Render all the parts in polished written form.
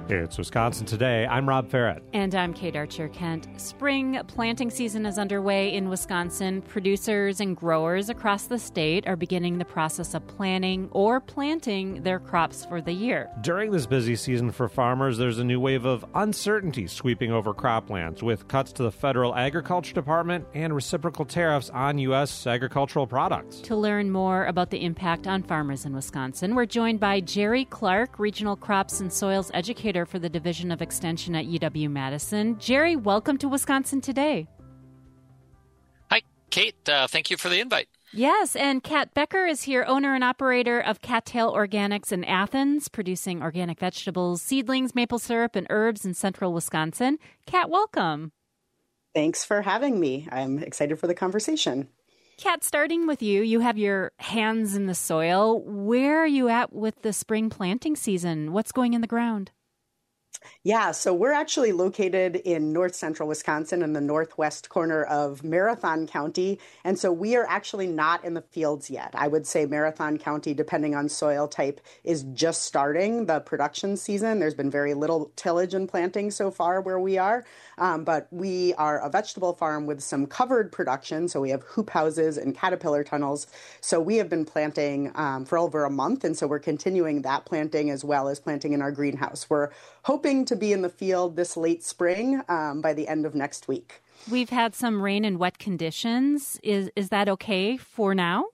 It's Wisconsin Today. I'm Rob Farrett. And I'm Kate Archer-Kent. Spring planting season is underway in Wisconsin. Producers and growers across the state are beginning the process of planning or planting their crops for the year. During this busy season for farmers, there's a new wave of uncertainty sweeping over croplands, with cuts to the Federal Agriculture Department and reciprocal tariffs on U.S. agricultural products. To learn more about the impact on farmers in Wisconsin, we're joined by Jerry Clark, Regional Crops and Soils Educator for the Division of Extension at UW-Madison. Jerry, welcome to Wisconsin Today. Hi, Kate. Thank you for the invite. Yes, and Kat Becker is here, owner and operator of Cattail Organics in Athens, producing organic vegetables, seedlings, maple syrup, and herbs in central Wisconsin. Kat, welcome. Thanks for having me. I'm excited for the conversation. Kat, starting with you, you have your hands in the soil. Where are you at with the spring planting season? What's going in the ground? Yeah, so we're actually located in north central Wisconsin in the northwest corner of Marathon County. And so we are actually not in the fields yet. I would say Marathon County, depending on soil type, is just starting the production season. There's been very little tillage and planting so far where we are. But we are a vegetable farm with some covered production. So we have hoop houses and caterpillar tunnels. So we have been planting for over a month. And so we're continuing that planting as well as planting in our greenhouse. We're hoping to be in the field this late spring by the end of next week. We've had some rain and wet conditions. Is that okay for now?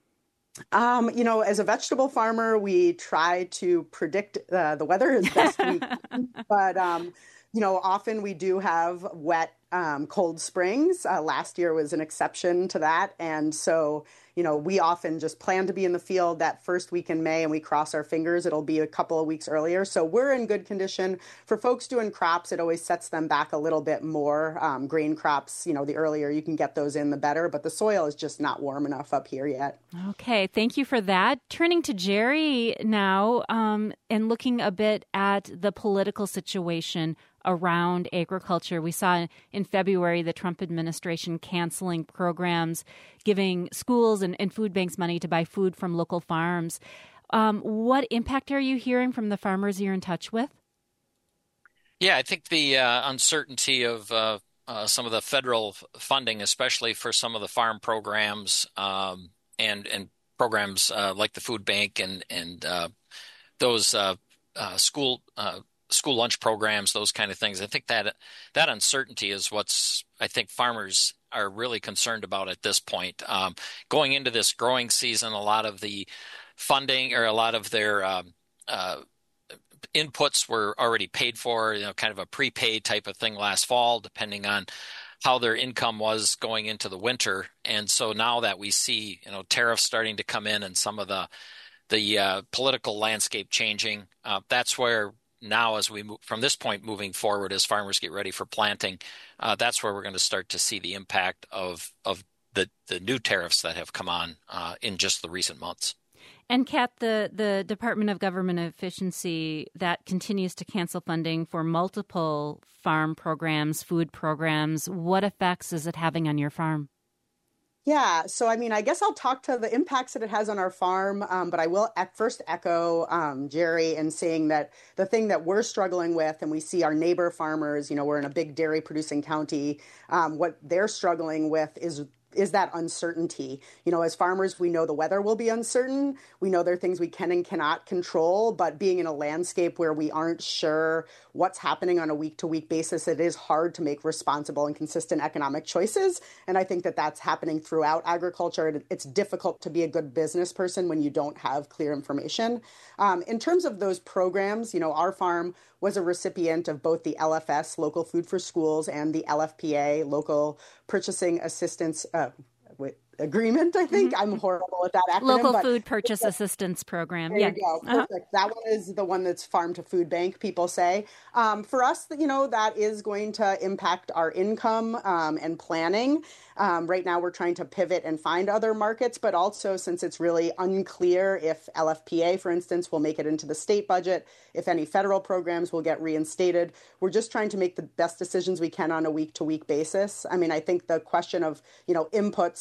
As a vegetable farmer, we try to predict the weather as best we can. But, often we do have wet, cold springs. Last year was an exception to that. And so, we often just plan to be in the field that first week in May and we cross our fingers. It'll be a couple of weeks earlier. So we're in good condition. For folks doing crops, it always sets them back a little bit more. Grain crops, the earlier you can get those in, the better. But the soil is just not warm enough up here yet. Okay, thank you for that. Turning to Jerry now and looking a bit at the political situation around agriculture. We saw in February the Trump administration canceling programs, giving schools and food banks money to buy food from local farms. What impact are you hearing from the farmers you're in touch with? Yeah, I think the uncertainty of some of the federal funding, especially for some of the farm programs and programs like the food bank and those school lunch programs, those kind of things. I think that uncertainty is what's, I think, farmers are really concerned about at this point. Going into this growing season, a lot of the funding or a lot of their inputs were already paid for, kind of a prepaid type of thing last fall, depending on how their income was going into the winter. And so now that we see, tariffs starting to come in and some of the political landscape changing, that's where now, as we move from this point moving forward, as farmers get ready for planting, that's where we're going to start to see the impact of the new tariffs that have come on in just the recent months. And Kat, the Department of Government Efficiency, that continues to cancel funding for multiple farm programs, food programs. What effects is it having on your farm? Yeah, so I guess I'll talk to the impacts that it has on our farm, but I will first echo Jerry in saying that the thing that we're struggling with, and we see our neighbor farmers, we're in a big dairy producing county, what they're struggling with is that uncertainty. As farmers, we know the weather will be uncertain. We know there are things we can and cannot control, but being in a landscape where we aren't sure what's happening on a week-to-week basis, it is hard to make responsible and consistent economic choices. And I think that that's happening throughout agriculture. It's difficult to be a good business person when you don't have clear information. In terms of those programs, our farm was a recipient of both the LFS, Local Food for Schools, and the LFPA, Local Purchasing Assistance Agreement, I think. Mm-hmm. I'm horrible at that acronym. Local Food Purchase Assistance Program. There you go. Perfect. That one is the one that's farm to food bank, people say. For us, that is going to impact our income and planning. Right now, we're trying to pivot and find other markets, but also since it's really unclear if LFPA, for instance, will make it into the state budget, if any federal programs will get reinstated, we're just trying to make the best decisions we can on a week-to-week basis. I think the question of, inputs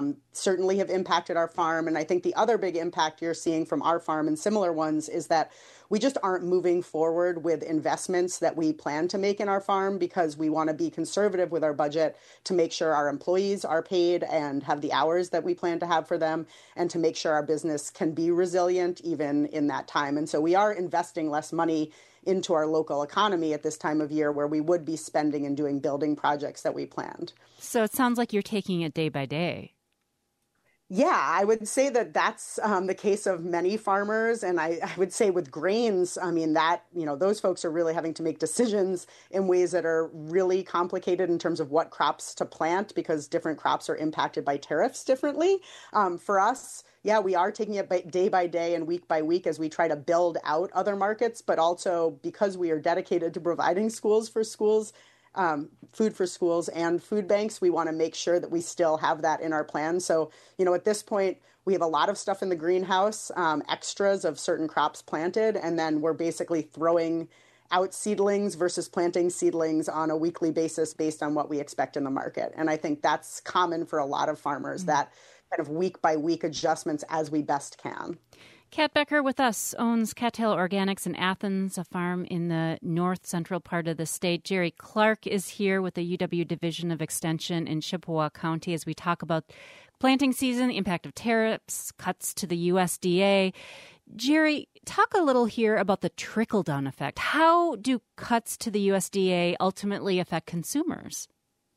certainly have impacted our farm. And I think the other big impact you're seeing from our farm and similar ones is that we just aren't moving forward with investments that we plan to make in our farm because we want to be conservative with our budget to make sure our employees are paid and have the hours that we plan to have for them, and to make sure our business can be resilient even in that time. And so we are investing less money into our local economy at this time of year where we would be spending and doing building projects that we planned. So it sounds like you're taking it day by day. Yeah, I would say that that's the case of many farmers. And I would say with grains, I mean, that, those folks are really having to make decisions in ways that are really complicated in terms of what crops to plant because different crops are impacted by tariffs differently. For us, yeah, we are taking it day by day and week by week as we try to build out other markets, but also because we are dedicated to providing food for schools and food banks, we want to make sure that we still have that in our plan. So, at this point, we have a lot of stuff in the greenhouse, extras of certain crops planted, and then we're basically throwing out seedlings versus planting seedlings on a weekly basis based on what we expect in the market. And I think that's common for a lot of farmers, that kind of week by week adjustments as we best can. Kat Becker with us owns Cattail Organics in Athens, a farm in the north central part of the state. Jerry Clark is here with the UW Division of Extension in Chippewa County as we talk about planting season, the impact of tariffs, cuts to the USDA. Jerry, talk a little here about the trickle-down effect. How do cuts to the USDA ultimately affect consumers?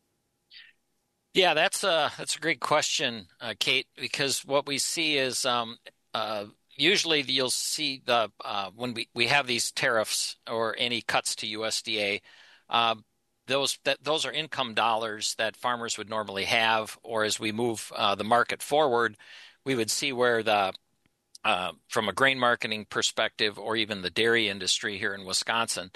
Yeah, that's a great question, Kate, because what we see is usually you'll see when we have these tariffs or any cuts to USDA, those are income dollars that farmers would normally have, or as we move the market forward, we would see where from a grain marketing perspective or even the dairy industry here in Wisconsin,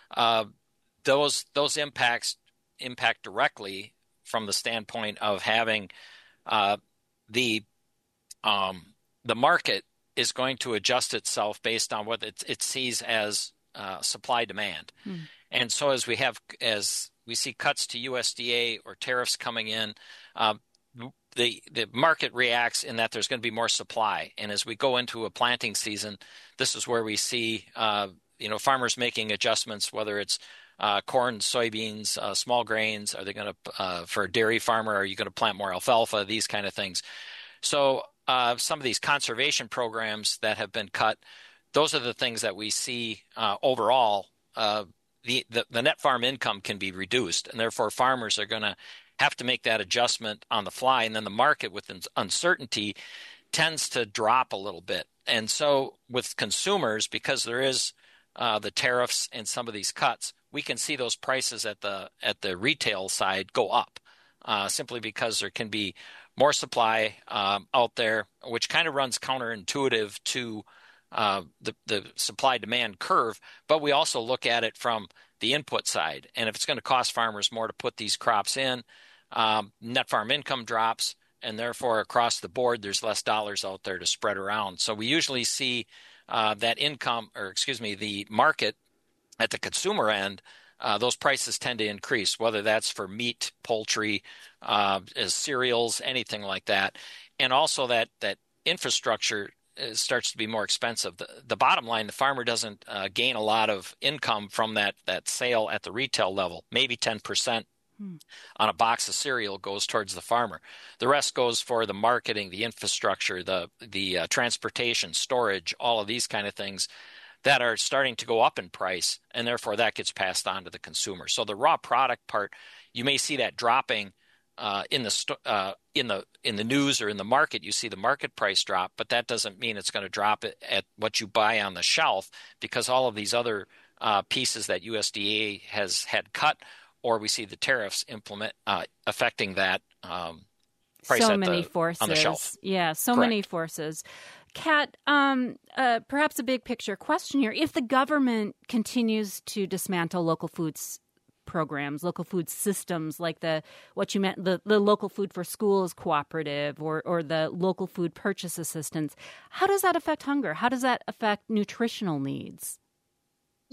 those impact directly from the standpoint of having the market is going to adjust itself based on what it sees as supply demand. And so as we see cuts to USDA or tariffs coming in, the market reacts in that there's going to be more supply. And as we go into a planting season, this is where we see farmers making adjustments, whether it's corn, soybeans, small grains. Are they going to, for a dairy farmer, are you going to plant more alfalfa? These kind of things. So some of these conservation programs that have been cut, those are the things that we see overall. The net farm income can be reduced, and therefore farmers are going to have to make that adjustment on the fly. And then the market with uncertainty tends to drop a little bit. And so with consumers, because there is the tariffs and some of these cuts, we can see those prices at the retail side go up simply because there can be more supply out there, which kind of runs counterintuitive to the supply-demand curve. But we also look at it from the input side. And if it's going to cost farmers more to put these crops in, net farm income drops, and therefore across the board there's less dollars out there to spread around. So we usually see the market at the consumer end, those prices tend to increase, whether that's for meat, poultry, as cereals, anything like that. And also that infrastructure starts to be more expensive. The bottom line, the farmer doesn't gain a lot of income from that sale at the retail level. Maybe 10% on a box of cereal goes towards the farmer. The rest goes for the marketing, the infrastructure, the transportation, storage, all of these kind of things that are starting to go up in price, and therefore that gets passed on to the consumer. So the raw product part, you may see that dropping in the news or in the market. You see the market price drop, but that doesn't mean it's going to drop at what you buy on the shelf, because all of these other pieces that USDA has had cut, or we see the tariffs affecting that price so many forces on the shelf. Yeah, so Correct. Many forces. Kat, perhaps a big picture question here. If the government continues to dismantle local foods programs, local food systems like the local food for schools cooperative or the local food purchase assistance, how does that affect hunger? How does that affect nutritional needs?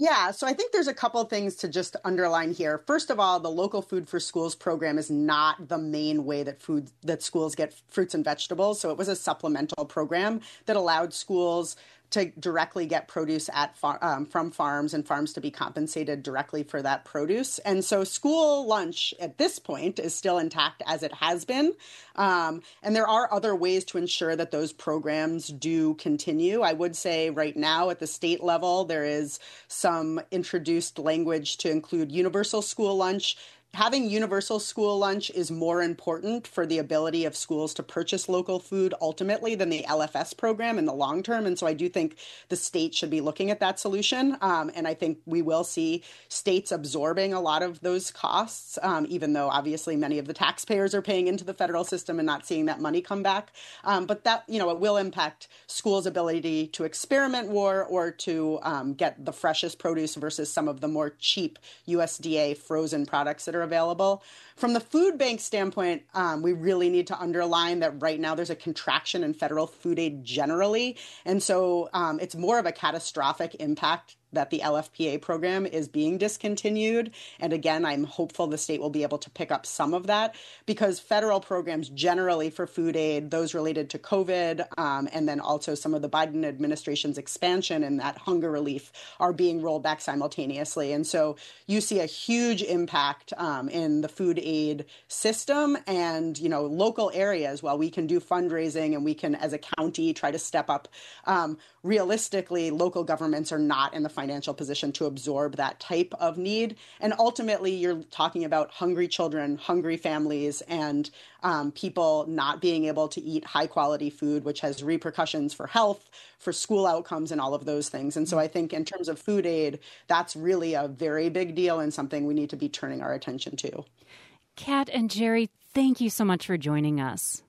Yeah, so I think there's a couple things to just underline here. First of all, the Local Food for Schools program is not the main way that schools get fruits and vegetables. So it was a supplemental program that allowed schools to directly get produce from farms, and farms to be compensated directly for that produce. And so school lunch at this point is still intact as it has been. And there are other ways to ensure that those programs do continue. I would say right now at the state level, there is some introduced language to include universal school lunch. Having universal school lunch is more important for the ability of schools to purchase local food ultimately than the LFS program in the long term. And so I do think the state should be looking at that solution. And I think we will see states absorbing a lot of those costs, even though obviously many of the taxpayers are paying into the federal system and not seeing that money come back. But that, it will impact schools' ability to experiment more or to get the freshest produce versus some of the more cheap USDA frozen products that are available. From the food bank standpoint, we really need to underline that right now there's a contraction in federal food aid generally. And so it's more of a catastrophic impact that the LFPA program is being discontinued. And again, I'm hopeful the state will be able to pick up some of that because federal programs generally for food aid, those related to COVID, and then also some of the Biden administration's expansion and that hunger relief are being rolled back simultaneously. And so you see a huge impact in the food aid system and, local areas. While we can do fundraising and we can, as a county, try to step up, realistically, local governments are not in the financial position to absorb that type of need. And ultimately, you're talking about hungry children, hungry families, and people not being able to eat high quality food, which has repercussions for health, for school outcomes, and all of those things. And so I think in terms of food aid, that's really a very big deal and something we need to be turning our attention to. Kat and Jerry, thank you so much for joining us.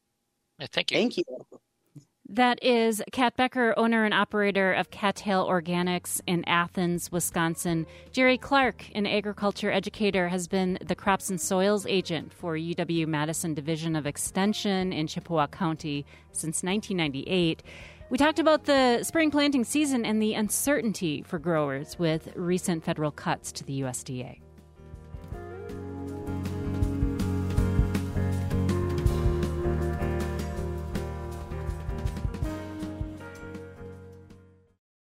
Thank you. Thank you. That is Kat Becker, owner and operator of Cattail Organics in Athens, Wisconsin. Jerry Clark, an agriculture educator, has been the Crops and Soils agent for UW-Madison Division of Extension in Chippewa County since 1998. We talked about the spring planting season and the uncertainty for growers with recent federal cuts to the USDA.